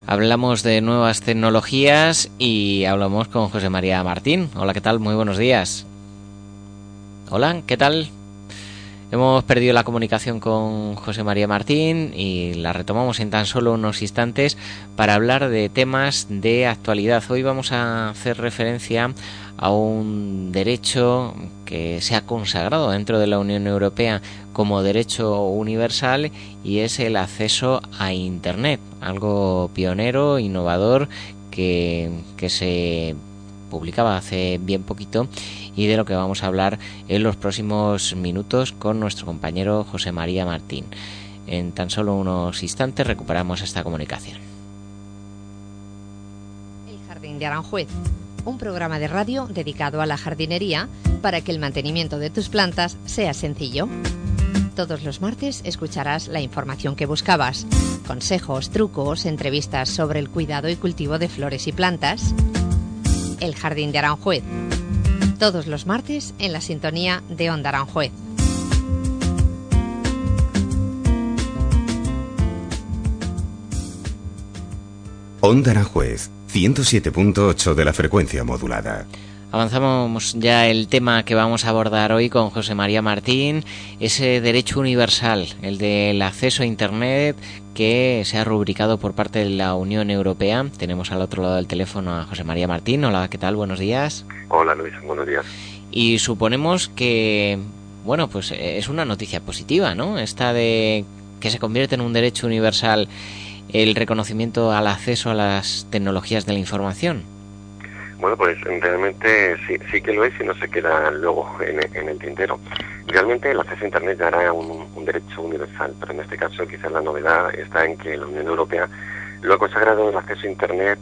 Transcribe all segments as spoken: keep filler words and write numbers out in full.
Hablamos de nuevas tecnologías y hablamos con José María Martín. Hola, ¿qué tal? Muy buenos días. Hola, ¿qué tal? Hemos perdido la comunicación con José María Martín y la retomamos en tan solo unos instantes para hablar de temas de actualidad. Hoy vamos a hacer referencia a un derecho que se ha consagrado dentro de la Unión Europea como derecho universal y es el acceso a Internet, algo pionero, innovador, que, que se publicaba hace bien poquito y de lo que vamos a hablar en los próximos minutos con nuestro compañero José María Martín. En tan solo unos instantes recuperamos esta comunicación. El Jardín de Aranjuez, un programa de radio dedicado a la jardinería para que el mantenimiento de tus plantas sea sencillo. Todos los martes escucharás la información que buscabas, consejos, trucos, entrevistas sobre el cuidado y cultivo de flores y plantas. El Jardín de Aranjuez, todos los martes en la sintonía de Onda Aranjuez. Onda Aranjuez, ciento siete punto ocho de la frecuencia modulada. Avanzamos ya el tema que vamos a abordar hoy con José María Martín, ese derecho universal, el del acceso a Internet que se ha rubricado por parte de la Unión Europea. Tenemos al otro lado del teléfono a José María Martín. Hola, ¿qué tal? Buenos días. Hola, Luis, buenos días. Y suponemos que, bueno, pues es una noticia positiva, ¿no? Esta de que se convierte en un derecho universal el reconocimiento al acceso a las tecnologías de la información. Bueno, pues realmente sí, sí que lo es y no se queda luego en, en el tintero. Realmente el acceso a Internet ya era un, un derecho universal, pero en este caso quizás la novedad está en que la Unión Europea lo ha consagrado el acceso a Internet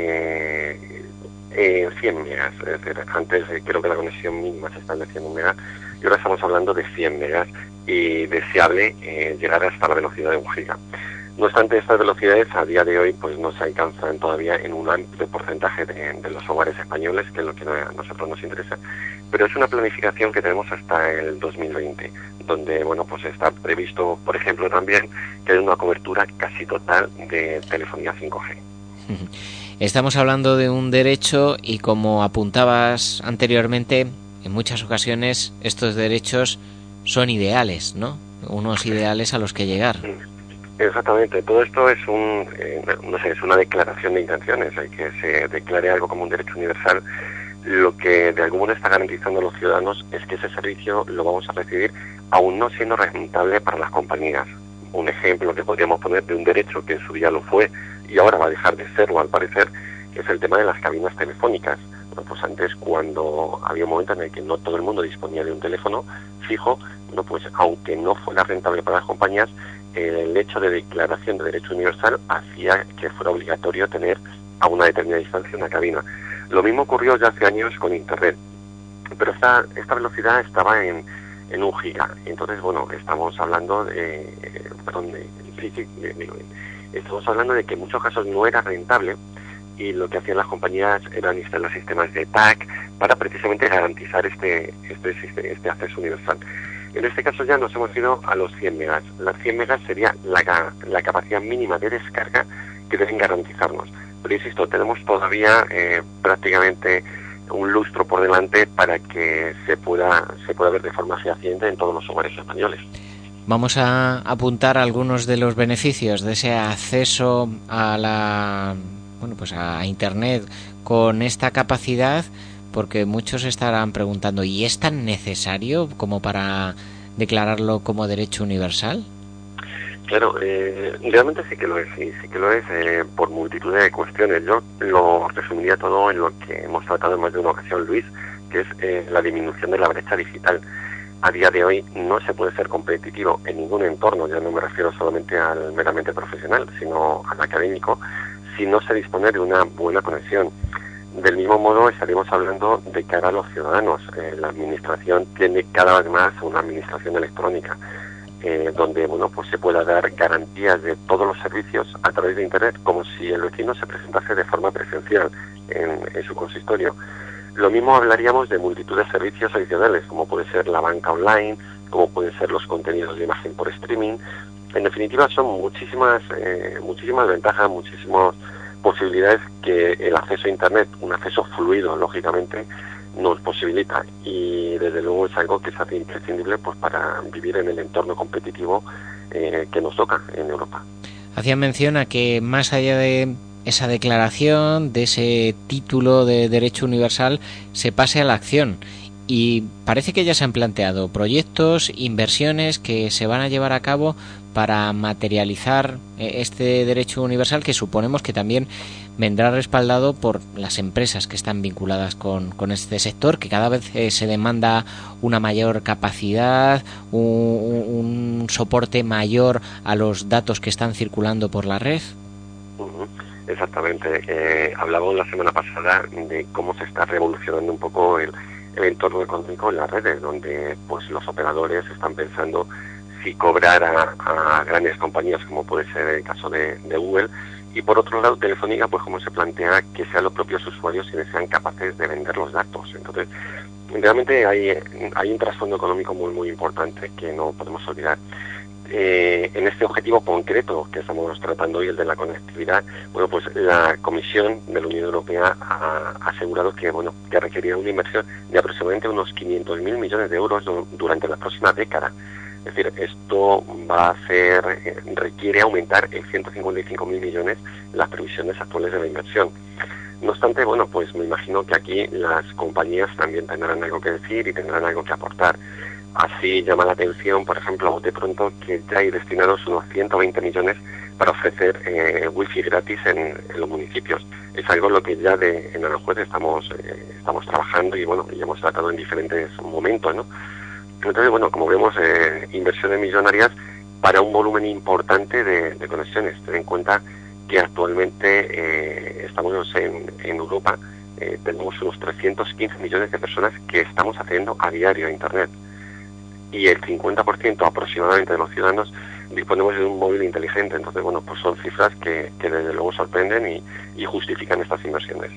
eh, en cien megas. Es decir, antes eh, creo que la conexión mínima se establecía en un mega y ahora estamos hablando de cien megas y deseable eh, llegar hasta la velocidad de un giga. No obstante, estas velocidades a día de hoy pues no se alcanzan todavía en un amplio porcentaje de, de los hogares españoles, que es lo que a nosotros nos interesa, pero es una planificación que tenemos hasta el dos mil veinte, donde bueno pues está previsto, por ejemplo, también que haya una cobertura casi total de telefonía cinco G. Estamos hablando de un derecho y, como apuntabas anteriormente, en muchas ocasiones estos derechos son ideales, ¿no? Unos ideales a los que llegar. Exactamente, todo esto es un, eh, no sé, es una declaración de intenciones, el que se declare algo como un derecho universal. Lo que de algún modo está garantizando a los ciudadanos es que ese servicio lo vamos a recibir aún no siendo rentable para las compañías. Un ejemplo que podríamos poner de un derecho que en su día lo fue y ahora va a dejar de serlo al parecer, es el tema de las cabinas telefónicas. Bueno, pues antes, cuando había un momento en el que no todo el mundo disponía de un teléfono fijo, bueno, pues aunque no fuera rentable para las compañías, el hecho de declaración de derecho universal hacía que fuera obligatorio tener a una determinada distancia una cabina. Lo mismo ocurrió ya hace años con Internet, pero esta, esta velocidad estaba en, en un giga. Entonces, bueno, estamos hablando de, perdón, de, sí, sí, de, de, estamos hablando de que en muchos casos no era rentable y lo que hacían las compañías eran instalar sistemas de T A C para precisamente garantizar este, este, este, este acceso universal. En este caso ya nos hemos ido a los cien megas. Las cien megas sería la, la capacidad mínima de descarga que deben garantizarnos. Pero insisto, tenemos todavía eh, prácticamente un lustro por delante para que se pueda se pueda ver de forma fehaciente en todos los hogares españoles. Vamos a apuntar algunos de los beneficios de ese acceso a la bueno pues a Internet con esta capacidad, porque muchos estarán preguntando, ¿y es tan necesario como para declararlo como derecho universal? Claro, eh, realmente sí que lo es, y sí que lo es eh, por multitud de cuestiones. Yo lo resumiría todo en lo que hemos tratado en más de una ocasión, Luis, que es eh, la disminución de la brecha digital. A día de hoy no se puede ser competitivo en ningún entorno, ya no me refiero solamente al meramente profesional, sino al académico, si no se dispone de una buena conexión. Del mismo modo estaríamos hablando de cara a los ciudadanos. Eh, la administración tiene cada vez más una administración electrónica, eh, donde bueno pues se pueda dar garantías de todos los servicios a través de Internet, como si el vecino se presentase de forma presencial en, en su consistorio. Lo mismo hablaríamos de multitud de servicios adicionales, como puede ser la banca online, como pueden ser los contenidos de imagen por streaming. En definitiva, son muchísimas, eh, muchísimas ventajas, muchísimos posibilidades que el acceso a Internet, un acceso fluido, lógicamente, nos posibilita, y desde luego es algo que se hace imprescindible pues para vivir en el entorno competitivo eh, que nos toca en Europa. Hacía mención a que más allá de esa declaración, de ese título de derecho universal, se pase a la acción. Y parece que ya se han planteado proyectos, inversiones que se van a llevar a cabo para materializar este derecho universal, que suponemos que también vendrá respaldado por las empresas que están vinculadas con, con este sector, que cada vez eh, se demanda una mayor capacidad, un, un soporte mayor a los datos que están circulando por la red. Uh-huh. Exactamente. Eh, hablábamos la semana pasada de cómo se está revolucionando un poco el el entorno económico en las redes, donde pues los operadores están pensando si cobrar a, a grandes compañías, como puede ser el caso de, de Google, y por otro lado Telefónica, pues como se plantea que sean los propios usuarios quienes sean capaces de vender los datos. Entonces, realmente hay, hay un trasfondo económico muy muy importante que no podemos olvidar. Eh, en este objetivo concreto que estamos tratando hoy, el de la conectividad, bueno, pues la Comisión de la Unión Europea ha asegurado que, bueno, que requerirá una inversión de aproximadamente unos quinientos mil millones de euros durante la próxima década. Es decir, esto va a hacer, eh, requiere aumentar en ciento cincuenta y cinco mil millones las previsiones actuales de la inversión. No obstante, bueno, pues me imagino que aquí las compañías también tendrán algo que decir y tendrán algo que aportar. Así llama la atención, por ejemplo, a bote pronto, que ya hay destinados unos ciento veinte millones para ofrecer eh, wifi gratis en, en los municipios. Es algo lo que ya de, en Aranjuez estamos eh, estamos trabajando y bueno, ya hemos tratado en diferentes momentos, ¿no? Entonces, bueno, como vemos, eh, inversiones millonarias para un volumen importante de, de conexiones. Ten en cuenta que actualmente eh, estamos en, en Europa, eh, tenemos unos trescientos quince millones de personas que estamos accediendo a diario a Internet. Y el cincuenta por ciento aproximadamente de los ciudadanos disponemos de un móvil inteligente. Entonces, bueno, pues son cifras que, que desde luego sorprenden y, y justifican estas inversiones.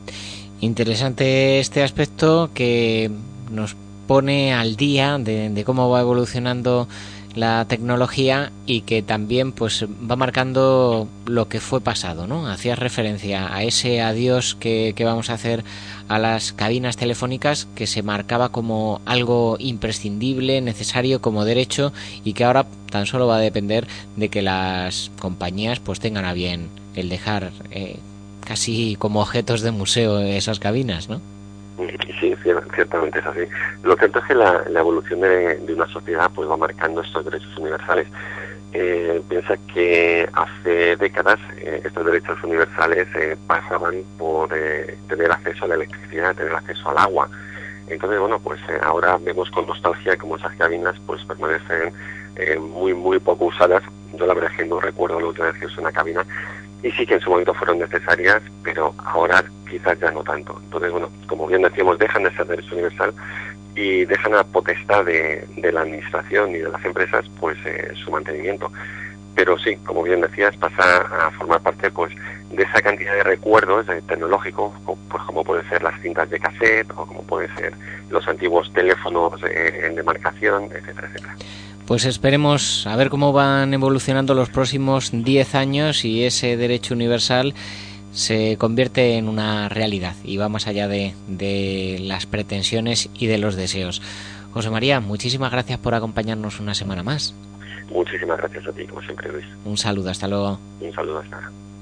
Interesante este aspecto que nos pone al día de, de cómo va evolucionando la tecnología y que también pues va marcando lo que fue pasado, ¿no? Hacías referencia a ese adiós que, que vamos a hacer a las cabinas telefónicas, que se marcaba como algo imprescindible, necesario, como derecho, y que ahora tan solo va a depender de que las compañías pues tengan a bien el dejar eh, casi como objetos de museo esas cabinas, ¿no? Sí, ciertamente es así. Lo cierto es que la, la evolución de, de una sociedad pues va marcando estos derechos universales. Eh, piensa que hace décadas eh, estos derechos universales eh, pasaban por eh, tener acceso a la electricidad, tener acceso al agua. Entonces, bueno, pues eh, ahora vemos con nostalgia cómo esas cabinas pues permanecen eh, muy, muy poco usadas. Yo la verdad es que no recuerdo la última vez que usé una cabina, y sí que en su momento fueron necesarias, pero ahora quizás ya no tanto. Entonces, bueno, como bien decíamos, dejan de ser derecho universal y dejan a potestad de, de la administración y de las empresas pues eh, su mantenimiento. Pero sí, como bien decías, pasa a formar parte pues de esa cantidad de recuerdos eh, tecnológicos, pues como pueden ser las cintas de cassette o como pueden ser los antiguos teléfonos eh, en demarcación, etcétera, etcétera. Pues esperemos a ver cómo van evolucionando los próximos diez años y ese derecho universal se convierte en una realidad y va más allá de, de las pretensiones y de los deseos. José María, muchísimas gracias por acompañarnos una semana más. Muchísimas gracias a ti, como siempre, Luis. Un saludo, hasta luego. Un saludo, hasta ahora.